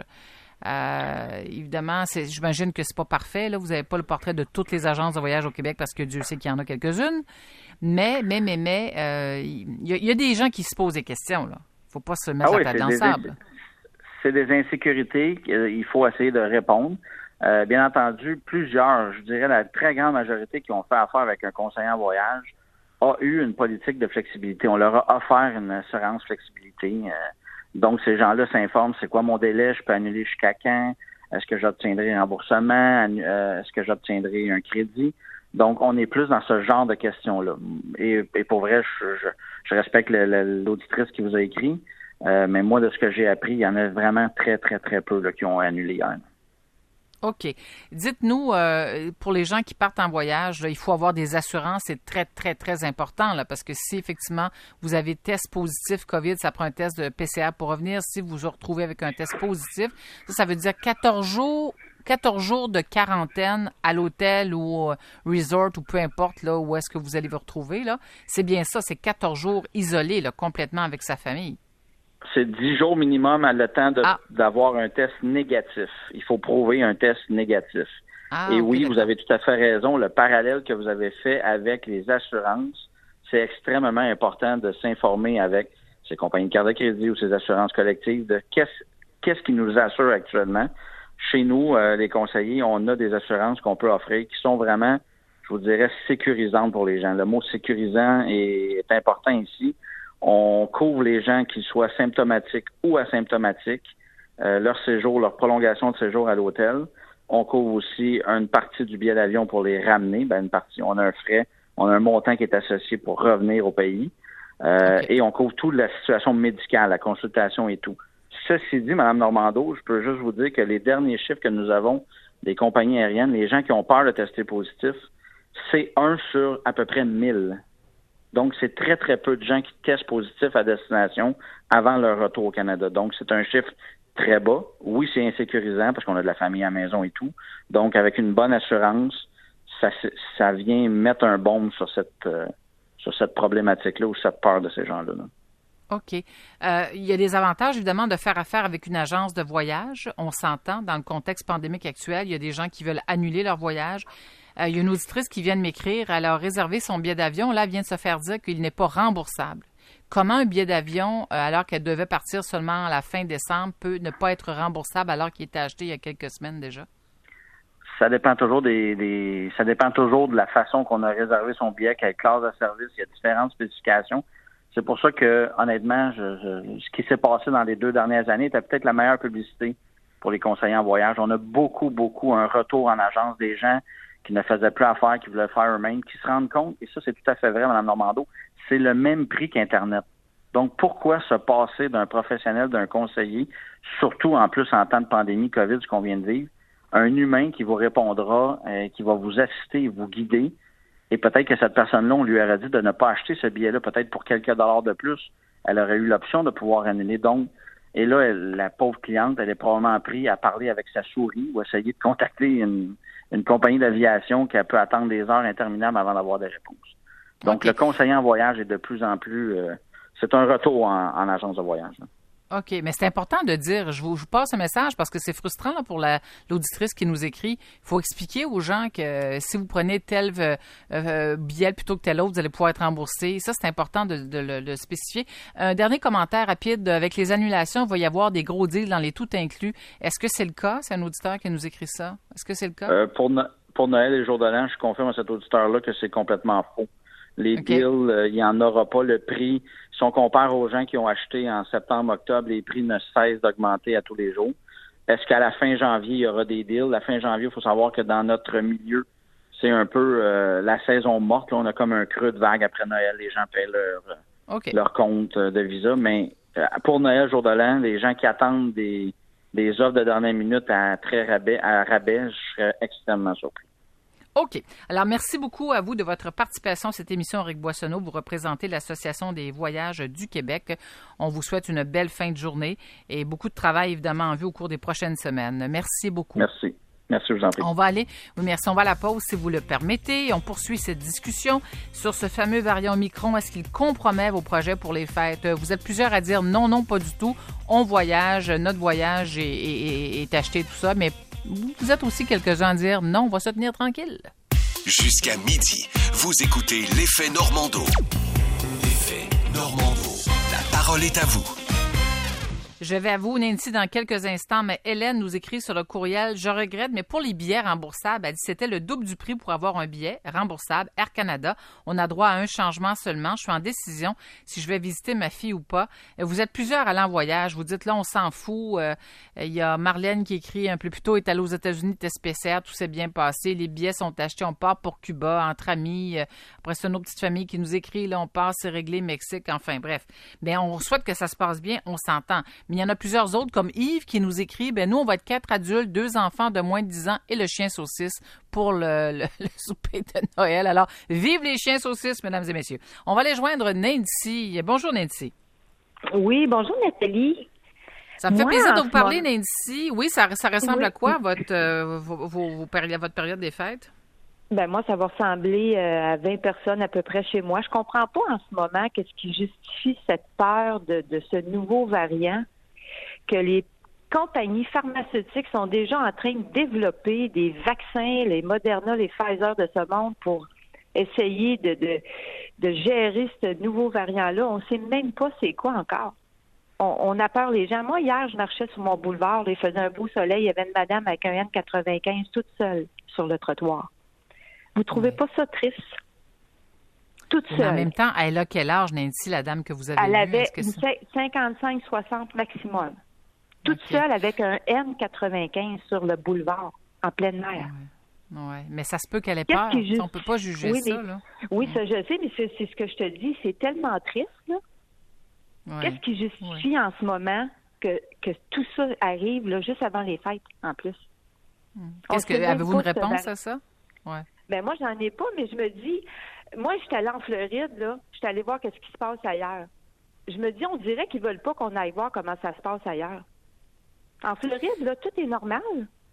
Euh, évidemment, c'est, j'imagine que c'est pas parfait. Là, vous n'avez pas le portrait de toutes les agences de voyage au Québec parce que Dieu sait qu'il y en a quelques-unes. Mais, mais, mais, mais, euh, il y, a, il y a des gens qui se posent des questions. Il ne faut pas se mettre ah la oui, tête dans le sable. C'est des insécurités qu'il faut essayer de répondre. Euh, bien entendu, plusieurs, je dirais la très grande majorité qui ont fait affaire avec un conseiller en voyage a eu une politique de flexibilité. On leur a offert une assurance flexibilité. Euh, donc, ces gens-là s'informent, c'est quoi mon délai, je peux annuler jusqu'à quand, est-ce que j'obtiendrai un remboursement, euh, est-ce que j'obtiendrai un crédit. Donc, on est plus dans ce genre de questions-là. Et, et pour vrai, je, je, je respecte le, le, l'auditrice qui vous a écrit. Euh, mais moi, de ce que j'ai appris, il y en a vraiment très, très, très peu là, qui ont annulé hier. OK. Dites-nous, euh, pour les gens qui partent en voyage, là, il faut avoir des assurances. C'est très, très, très important là, parce que si effectivement vous avez test positif COVID, ça prend un test de P C R pour revenir. Si vous vous retrouvez avec un test positif, ça, ça veut dire quatorze jours, quatorze jours de quarantaine à l'hôtel ou au resort ou peu importe là où est-ce que vous allez vous retrouver. Là. C'est bien ça, c'est quatorze jours isolés là, complètement avec sa famille. C'est dix jours minimum à le temps de, ah. d'avoir un test négatif. Il faut prouver un test négatif. Ah, Et okay, oui, d'accord. vous avez tout à fait raison. Le parallèle que vous avez fait avec les assurances, c'est extrêmement important de s'informer avec ces compagnies de carte de crédit ou ces assurances collectives de qu'est-ce, qu'est-ce qui nous assure actuellement. Chez nous, euh, les conseillers, on a des assurances qu'on peut offrir qui sont vraiment, je vous dirais, sécurisantes pour les gens. Le mot sécurisant est, est important ici. On couvre les gens qui soient symptomatiques ou asymptomatiques, euh, leur séjour, leur prolongation de séjour à l'hôtel. On couvre aussi une partie du billet d'avion pour les ramener. Ben, une partie, on a un frais, on a un montant qui est associé pour revenir au pays. Euh, okay. Et on couvre toute la situation médicale, la consultation et tout. Ceci dit, Mme Normando, je peux juste vous dire que les derniers chiffres que nous avons des compagnies aériennes, les gens qui ont peur de tester positif, c'est un sur à peu près mille. Donc, c'est très, très peu de gens qui testent positif à destination avant leur retour au Canada. Donc, c'est un chiffre très bas. Oui, c'est insécurisant parce qu'on a de la famille à la maison et tout. Donc, avec une bonne assurance, ça, ça vient mettre un baume sur cette, euh, sur cette problématique-là ou cette peur de ces gens-là. Là. OK. Euh, il y a des avantages, évidemment, de faire affaire avec une agence de voyage. On s'entend, dans le contexte pandémique actuel, il y a des gens qui veulent annuler leur voyage. Euh, il y a une auditrice qui vient de m'écrire, elle a réservé son billet d'avion. Là, elle vient de se faire dire qu'il n'est pas remboursable. Comment un billet d'avion, euh, alors qu'elle devait partir seulement à la fin décembre, peut ne pas être remboursable alors qu'il était acheté il y a quelques semaines déjà? Ça dépend toujours des, des ça dépend toujours de la façon qu'on a réservé son billet, quelle classe de service. Il y a différentes spécifications. C'est pour ça que, honnêtement, je, je, ce qui s'est passé dans les deux dernières années était peut-être la meilleure publicité pour les conseillers en voyage. On a beaucoup, beaucoup un retour en agence des gens qui ne faisaient plus affaire, qui voulaient faire eux-mêmes, qui se rendent compte, et ça, c'est tout à fait vrai, Mme Normando, c'est le même prix qu'Internet. Donc, pourquoi se passer d'un professionnel, d'un conseiller, surtout en plus en temps de pandémie, COVID, ce qu'on vient de vivre, un humain qui vous répondra, euh, qui va vous assister et vous guider, et peut-être que cette personne-là, on lui aurait dit de ne pas acheter ce billet-là, peut-être pour quelques dollars de plus, elle aurait eu l'option de pouvoir annuler. Donc, et là, elle, la pauvre cliente, elle est probablement prise à parler avec sa souris ou essayer de contacter une une compagnie d'aviation qui peut attendre des heures interminables avant d'avoir des réponses. Donc, okay. Le conseiller en voyage est de plus en plus... Euh, c'est un retour en, en agence de voyage. Là. OK, mais c'est important de dire, je vous, je vous passe un message parce que c'est frustrant là, pour la, l'auditrice qui nous écrit. Il faut expliquer aux gens que si vous prenez tel euh, euh, billet plutôt que tel autre, vous allez pouvoir être remboursé. Ça, c'est important de, de, de le spécifier. Un dernier commentaire rapide. Avec les annulations, il va y avoir des gros deals dans les tout inclus. Est-ce que c'est le cas? C'est un auditeur qui nous écrit ça. Est-ce que c'est le cas? Euh, pour, no- pour Noël et le jour de l'an, je confirme à cet auditeur-là que c'est complètement faux. Les okay. deals, euh, il n'y en aura pas. Le prix, si on compare aux gens qui ont acheté en septembre, octobre, les prix ne cessent d'augmenter à tous les jours. Est-ce qu'à la fin janvier, il y aura des deals? La fin janvier, il faut savoir que dans notre milieu, c'est un peu euh, la saison morte. Là, on a comme un creux de vague après Noël. Les gens paient leur, okay. leur compte de visa. Mais euh, pour Noël, jour de l'an, les gens qui attendent des, des offres de dernière minute à très rabais, à rabais, je serais extrêmement surpris. OK. Alors, merci beaucoup à vous de votre participation à cette émission. Éric Boissonneau, vous représentez l'Association des voyages du Québec. On vous souhaite une belle fin de journée et beaucoup de travail, évidemment, en vue au cours des prochaines semaines. Merci beaucoup. Merci. Merci, je vous en prie. On va aller, oui, merci. On va à la pause, si vous le permettez. On poursuit cette discussion sur ce fameux variant Omicron. Est-ce qu'il compromet vos projets pour les fêtes? Vous êtes plusieurs à dire non, non, pas du tout. On voyage, notre voyage est, est, est acheté, tout ça, mais vous êtes aussi quelques-uns à dire non, on va se tenir tranquille. Jusqu'à midi, vous écoutez l'Effet Normando. L'Effet Normando. La parole est à vous. Je vais à vous, Nancy, dans quelques instants, mais Hélène nous écrit sur le courriel « Je regrette, mais pour les billets remboursables, elle dit c'était le double du prix pour avoir un billet remboursable. Air Canada, on a droit à un changement seulement. Je suis en décision si je vais visiter ma fille ou pas. Vous êtes plusieurs à aller en voyage. Vous dites là, on s'en fout. Euh, il y a Marlène qui écrit un peu plus tôt, est allée aux États-Unis, test P C R, tout s'est bien passé. Les billets sont achetés, on part pour Cuba, entre amis. Après, c'est une autre petite famille qui nous écrit, là, on part, c'est réglé, Mexique, enfin bref. Mais on souhaite que ça se passe bien, on s'entend. Mais il y en a plusieurs autres, comme Yves, qui nous écrit, ben nous, on va être quatre adultes, deux enfants de moins de dix ans et le chien saucisse pour le, le, le souper de Noël. Alors, vive les chiens saucisses, mesdames et messieurs. On va aller joindre Nancy. Bonjour, Nancy. Oui, bonjour, Nathalie. Ça me fait Moi, plaisir de vous parler, moment... Nancy. Oui, ça, ça ressemble oui. à quoi, votre, euh, vos, vos, vos péri- votre période des fêtes? Ben moi, ça va ressembler euh, à vingt personnes à peu près chez moi. Je comprends pas en ce moment qu'est-ce qui justifie cette peur de, de ce nouveau variant, que les compagnies pharmaceutiques sont déjà en train de développer des vaccins, les Moderna, les Pfizer de ce monde, pour essayer de, de, de gérer ce nouveau variant-là. On sait même pas c'est quoi encore. On, on a peur les gens. Moi, hier, je marchais sur mon boulevard, il faisait un beau soleil, il y avait une madame avec un N quatre-vingt-quinze toute seule sur le trottoir. Vous trouvez oui. pas ça triste? Toute seule. Mais en même temps, elle a quel âge, Nancy, la dame que vous avez Elle vue? avait Est-ce que c'est... cinquante-cinq soixante maximum. Toute okay. seule avec un N quatre-vingt-quinze sur le boulevard, en pleine mer. Oui, ouais. Mais ça se peut qu'elle ait Qu'est-ce peur. Juste... On ne peut pas juger oui, ça. mais... Là. Oui, ouais. ça je sais, mais c'est, c'est ce que je te dis. C'est tellement triste. Là. Ouais. Qu'est-ce qui justifie ouais. en ce moment que, que tout ça arrive là, juste avant les fêtes, en plus? Qu'est-ce que, avez-vous une réponse à ça? Ouais. Ben moi, j'en ai pas, mais je me dis, moi, je suis allée en Floride, là, je suis allée voir qu'est-ce qui se passe ailleurs. Je me dis, on dirait qu'ils veulent pas qu'on aille voir comment ça se passe ailleurs. En Floride, là, tout est normal.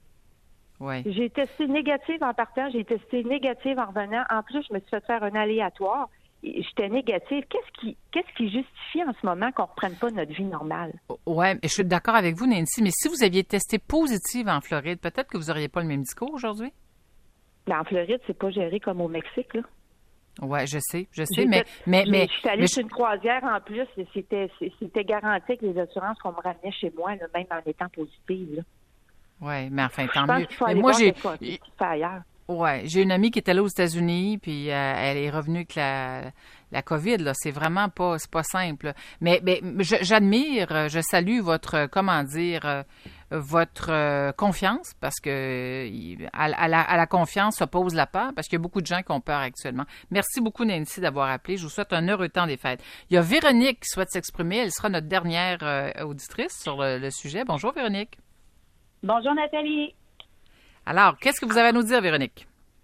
Ouais. J'ai testé négative en partant, j'ai testé négative en revenant. En plus, je me suis fait faire un aléatoire. J'étais négative. Qu'est-ce qui, qu'est-ce qui justifie en ce moment qu'on ne reprenne pas notre vie normale? Oui, je suis d'accord avec vous, Nancy, mais si vous aviez testé positive en Floride, peut-être que vous n'auriez pas le même discours aujourd'hui? Ben, en Floride, c'est pas géré comme au Mexique, là. Oui, je sais, je sais, mais, mais, mais... Je suis allée sur une croisière en plus, et c'était, c'était garanti que les assurances qu'on me ramenait chez moi, là, même en étant positive, là. Oui, mais enfin, tant je pense mieux. Qu'il faut mais aller moi, voir j'ai... ce qui se fait ailleurs. Oui, j'ai une amie qui est allée aux États-Unis, puis euh, elle est revenue avec la, la COVID, là. C'est vraiment pas, c'est pas simple. Mais, mais je, j'admire, je salue votre, comment dire, euh, votre euh, confiance, parce que à, à, la, à la confiance s'oppose la peur, parce qu'il y a beaucoup de gens qui ont peur actuellement. Merci beaucoup, Nancy, d'avoir appelé. Je vous souhaite un heureux temps des fêtes. Il y a Véronique qui souhaite s'exprimer. Elle sera notre dernière euh, auditrice sur le, le sujet. Bonjour, Véronique. Bonjour, Nathalie. Alors, qu'est-ce que vous avez à nous dire, Véronique?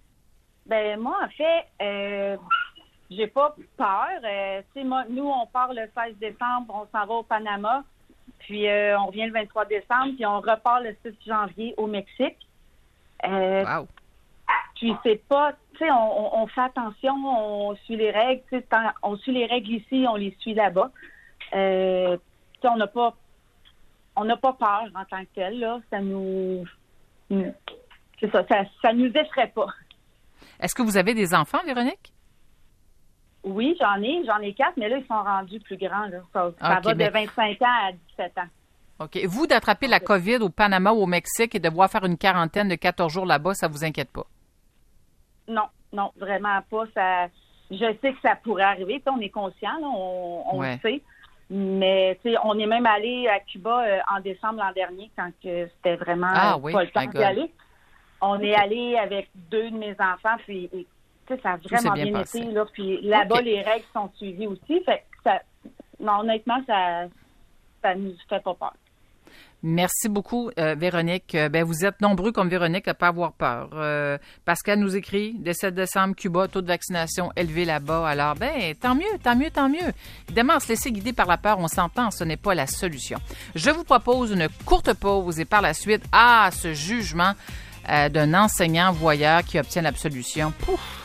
Ben moi, en fait, euh, j'ai pas peur. Euh, tu sais, moi, nous, on part le seize décembre, on s'en va au Panama, puis euh, on revient le vingt-trois décembre, puis on repart le six janvier au Mexique. Euh, wow. Puis c'est pas, tu sais, on, on fait attention, on suit les règles, tu sais, on suit les règles ici, on les suit là-bas. Euh, tu sais, on n'a pas on n'a pas peur en tant que tel, là. Ça nous... C'est ça, ça, ça nous effraie pas. Est-ce que vous avez des enfants, Véronique? Oui, j'en ai, j'en ai quatre, mais là, ils sont rendus plus grands, là. Ça, ça okay, va mais... de vingt-cinq ans à dix-sept ans. OK. Vous, d'attraper la COVID au Panama ou au Mexique et de devoir faire une quarantaine de quatorze jours là-bas, ça vous inquiète pas? Non, non, vraiment pas. Ça, je sais que ça pourrait arriver. On est conscient, là, on, on ouais. le sait. Mais on est même allé à Cuba euh, en décembre l'an dernier quand que c'était vraiment ah, oui, pas le temps d'y aller. On okay. est allé avec deux de mes enfants, puis et, ça a vraiment bien, bien été. Là, puis là-bas, okay. les règles sont suivies aussi. Fait que ça, non, honnêtement, ça ça nous fait pas peur. Merci beaucoup, euh, Véronique. Euh, ben, vous êtes nombreux comme Véronique à ne pas avoir peur. Euh, Pascal nous écrit, dix-sept décembre, Cuba, taux de vaccination élevé là-bas. Alors, ben, tant mieux, tant mieux, tant mieux. Évidemment, se laisser guider par la peur, on s'entend, ce n'est pas la solution. Je vous propose une courte pause et par la suite, ah, ce jugement euh, d'un enseignant voyeur qui obtient l'absolution. Pouf!